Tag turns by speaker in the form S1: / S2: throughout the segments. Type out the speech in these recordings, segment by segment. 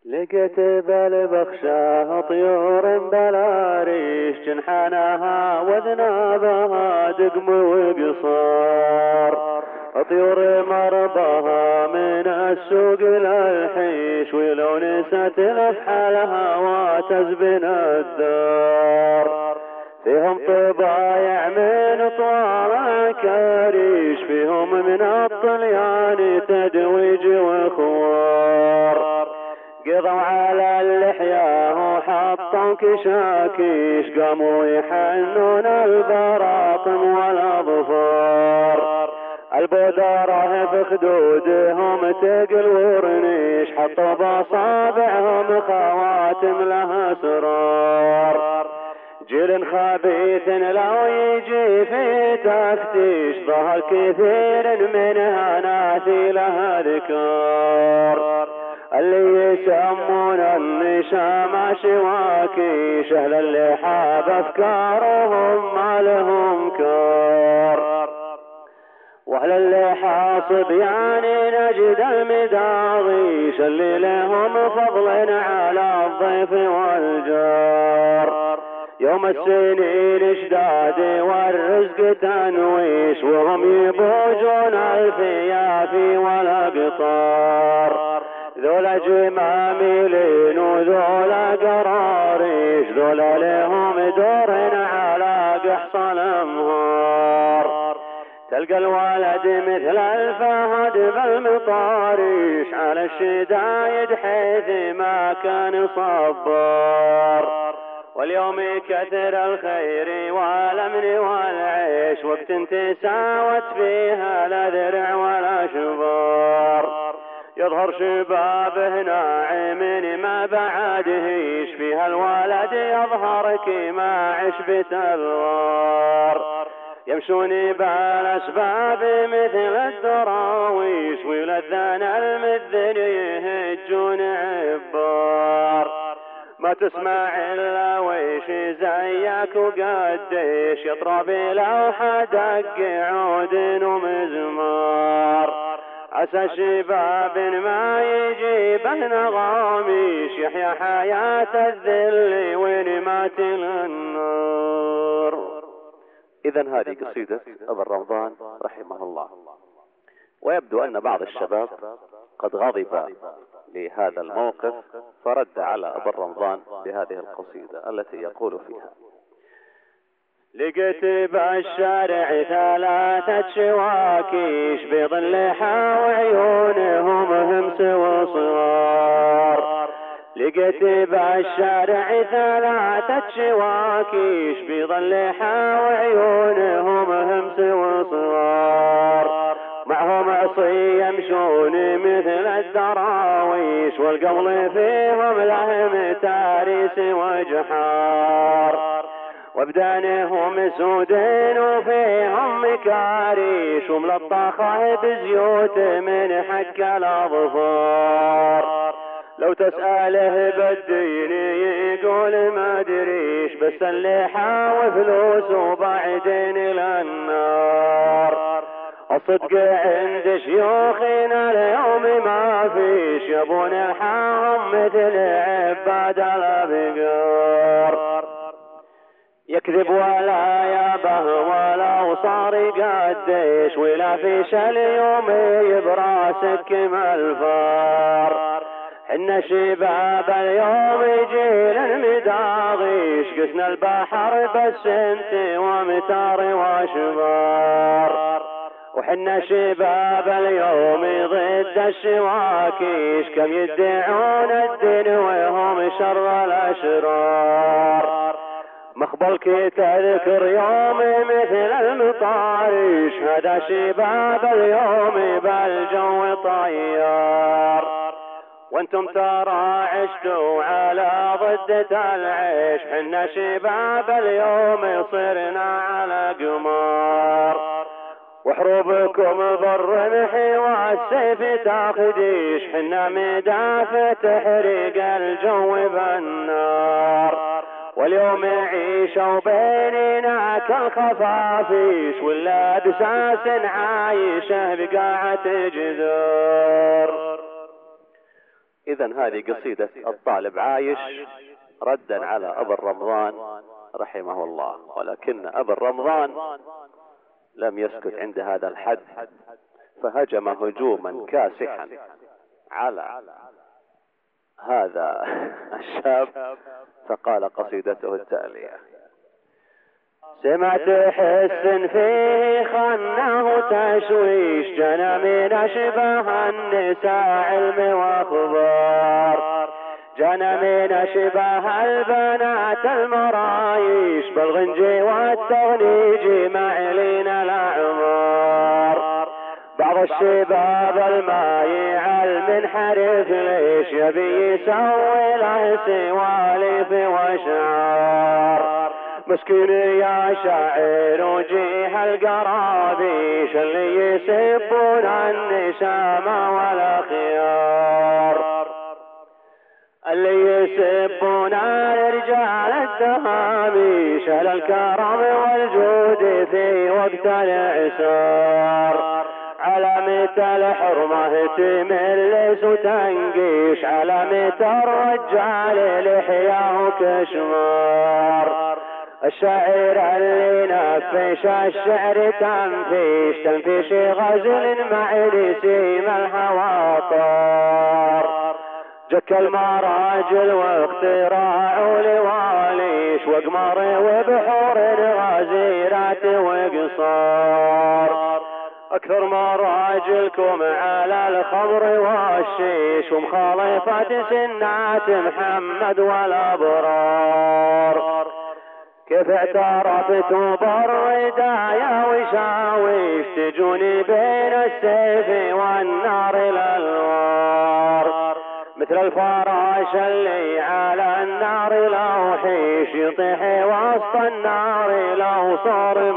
S1: لقيت بالبخشة طيور بلا ريش، جنحانها وذنابها دقم وقصار، طيور مرضاها من السوق للحيش، ولو نست لفحلها وتزبن الدار. فيهم طبايع من طوال كريش، فيهم من الطليان تدويج وخوار، قضوا على اللحية وحطوا كشاكيش، قاموا يحنون البراطم والاظفار، البودرة في خدودهم تقل ورنيش، حطوا باصابعهم خواتم لها اسرار. جيل خبيث لو يجي في تفتيش، ظهر كثير منها ناثي لها ذكار، اللي يسمون النشام شواكيش، اهل اللحى بافكارهم ما لهم كار، واهل اللحى صبيان نجد المداغيش، اللي لهم فضل على الضيف والجار. يوم السنين اشداد والرزق تنويش، وهم يبوجون الفيافي والاقطار، ذولا جماميلين وذولا قراريش، ذولا لهم دور على قحص الانهار. تلقى الولد مثل الفهد بالمطاريش، على الشدايد حيث ما كان صبار، واليوم كثر الخير والامن والعيش، وقت تساوت فيها لا ذرع ولا شبار، يظهر شبابه ناعم ما بعدهيش، فيها الولد يظهر كما عشبة الغار، يمشون بالاسباب مثل الدراويش، ولذان المذن يهجون عبار، ما تسمع الا ويش زيك وقديش، يطرب لوحة دق عود ومزمار، عسى شباب ما يجيبه نغاميش، يحيى حياة الذل وين مات النار. إذا هذه قصيدة أبا الرمضان رحمه الله. ويبدو أن بعض الشباب قد غضب لهذا الموقف، فرد على أبا الرمضان بهذه القصيدة التي يقول فيها: لقيت بالشارع ثلاثة شواكيش، بظلها وعيونهم همس وصغار، لقيت بالشارع ثلاثة شواكيش، بظلها وعيونهم همس وصغار، معهم عصي يمشون مثل الدراويش، والقبل فيهم لهم تاريس وجحار، وابدانهم سودين وفيهم مكاريش، وملطخه بزيوت من حق الاظفار، لو تسأله بالدين يقول ما ادريش، بس اللحى وفلوس وبعدين للنار، الصدق عند شيوخنا اليوم ما فيش، يبون الحرم مثل عباد الابقار، يكذب ولا يبه ولو صار قديش، ولا فيش اليوم يبراسك ما الفار، حنا شباب اليوم جيل المداغيش، قسنا البحر بس انت ومتار وشبار، وحنا شباب اليوم ضد الشواكيش، كم يدعون الدين وهم شر الاشرار، مخبلك تذكر يوم مثل المطاريش، هذا شباب اليوم بالجو طيار، وانتم ترى عشتوا على ضدة العيش، حنا شباب اليوم صرنا على قمار، وحروبكم بالرمح والسيف تاخديش، حنا مدافع تحرق الجو بالنار، واليوم عيشوا بيننا كالخفافيش، ولا بساس عايشه بقاعة جذور. إذا هذه قصيدة الطالب عايش ردا على أبا الرمضان رحمه الله. ولكن أبا الرمضان لم يسكت عند هذا الحد، فهجم هجوما كاسحا على هذا الشاب، فقال قصيدته التالية: سمعت حس فيه خنه تشويش، جنى من أشبه النساء علم واخبار، جنى من أشبه البنات المرايش، بالغنج والتغنيج معلين الأعمار. بعض الشباب المايع المنحرف ليش يبي يسوي له سوالف واشعار، مسكين يا شاعر وجيه القرابيش اللي يسبون النسام والخيار، اللي يسبون الرجال الدهاميش للكرم والجود في وقت الإعسار. علامة الحرمة تملس وتنقيش، علامة الرجال لحياه كشمار. الشاعر اللي نفش الشعر تنفيش، تنفيش غزل مع نسيم الهوى طار. جك المراجل واختراع لواليش، وقمر وبحور غزيرات وقصار. اكثر مراجلكم على الخمر والشيش، ومخالفة سنات محمد والابرار. كيف اعترفتوا بالردايا وشاويش، تجوني بين السيف والنار الالوار. مثل الفراش اللي على النار لو حيش، يطيح وسط النار لو صار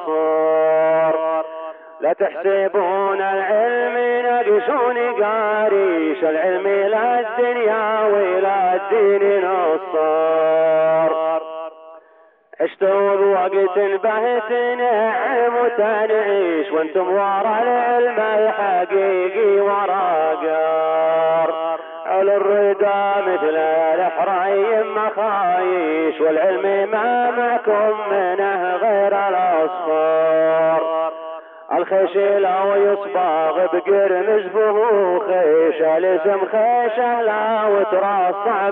S1: مصور. لا تحسبون العلم نقشون قاريش، العلم لا الدنيا ولا الدين نصار. عشتوا بوقت بهت نعم وتنعيش، وانتم ورا العلم الحقيقي ورا قار. على الردى مثل الحري مخايش، والعلم ما معكم منه غير الاصفار. الخيش لو يصبغ بقرمز فهو خيش، الاسم خيشه لا وترصع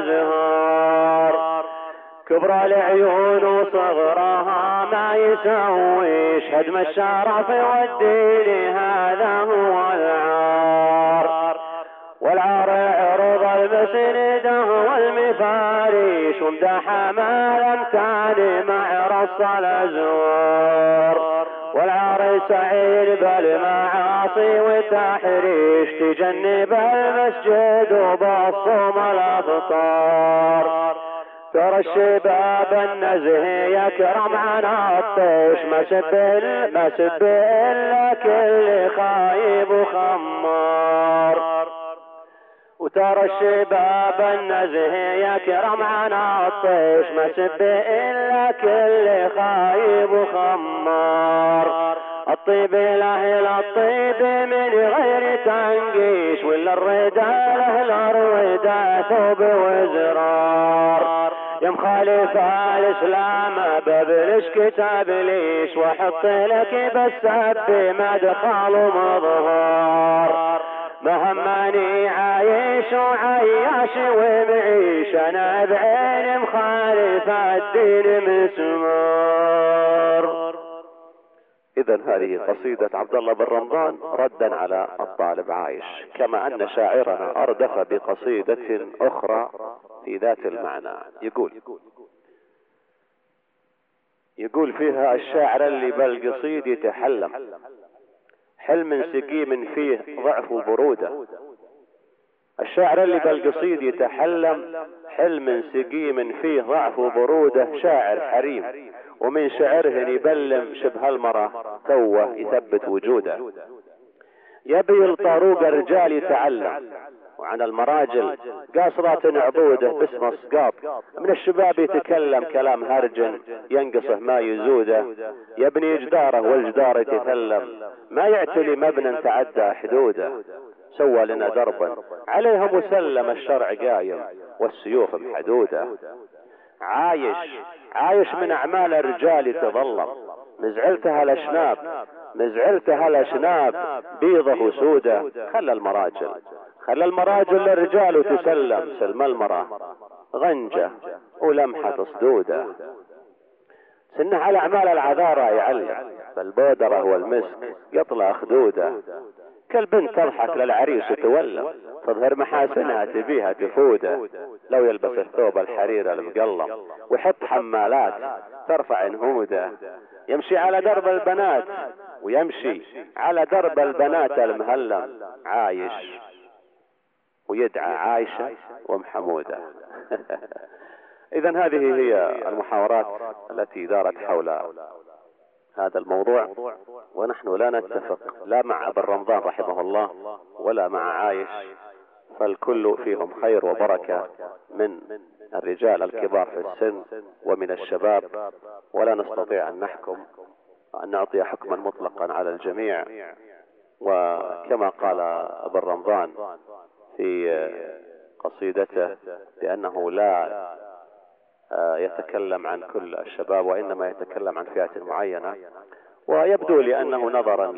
S1: بالازهار. كبر العيون وصغرها ما يسويش، هدم الشرف والدين هذا هو العار. والعار عرض المسنده والمفاريش، ومدح ما لم تعني مع رص الازوار. والعار سعيد بالمعاصي والتحريش، تجنب المسجد وبالصوم الافطار. ترى الشباب النزه يكرم عن الطيش، ما سب الا كل خايب وخمار. وترى الشباب النزه يكرم عن الطيش، ما سب الا كل خايب وخمار. الطيب له الطيب من غير تنقيش، ولا الردى له الردى ثوب وزرار. يا مخالف الاسلام ببلش كتاب ليش، وحط لك بالسب مدخل ومظهر. مهماني عايش وعياش ومعيش، انا بعين مخالف الدين مسمار.
S2: إذا هذه قصيدة عبد الله بن رمضان ردا على الطالب عايش. كما أن شاعرنا أردف بقصيدة أخرى في ذات المعنى، يقول فيها الشاعر اللي بالقصيد يتحلم، حلم سقيم فيه ضعف وبرودة. الشاعر اللي بالقصيد يتحلم، حلم سقيم فيه ضعف وبرودة، شاعر حريم ومن شعره يبلم شبه المرأة توه يثبت وجوده. يبي الطاروق الرجال يتعلم، وعن المراجل قاصرات عضوده باسم اسقاط. من الشباب يتكلم كلام هرج ينقصه ما يزوده، يبني جداره والجدار يتثلم، ما يعتلي مبنى تعدى حدوده. سوى لنا دربا عليها مسلم الشرع قايم والسيوف محدودة. عايش من اعمال الرجال يتظلم، مزعلتها الاشناب بيضه وسودة. خلى المراجل للرجال وتسلم سلم المرأة غنجة ولمحة صدودة. سنه على اعمال العذارى يعلم، فالبودرة والمسك يطلع خدودة. كل بنت تضحك للعريس وتولم، تظهر محاسنها تبيها تفوده. لو يلبس الثوب الحرير المقلم ويحط حمالات ترفع نهوده. يمشي على درب البنات المهلم، عايش ويدعى عايشة ومحمودة. إذن هذه هي المحاورات التي دارت حول هذا الموضوع، ونحن لا نتفق لا مع ابن رمضان رحمه الله ولا مع عايش، فالكل فيهم خير وبركة من الرجال الكبار في السن ومن الشباب، ولا نستطيع أن نعطي حكما مطلقا على الجميع. وكما قال ابن رمضان في قصيدته بأنه لا يتكلم عن كل الشباب وإنما يتكلم عن فئة معينة، ويبدو لي أنه نظرا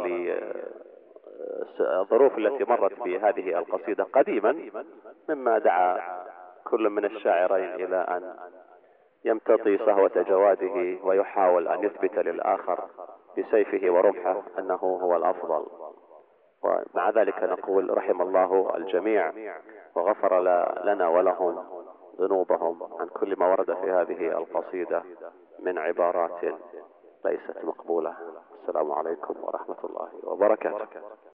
S2: للظروف التي مرت بهذه القصيدة قديما مما دعا كل من الشاعرين إلى أن يمتطي صهوة جواده ويحاول أن يثبت للآخر بسيفه ورمحه أنه هو الأفضل. ومع ذلك نقول رحم الله الجميع وغفر لنا ولهم ذنوبهم عن كل ما ورد في هذه القصيدة من عبارات ليست مقبولة. السلام عليكم ورحمة الله وبركاته.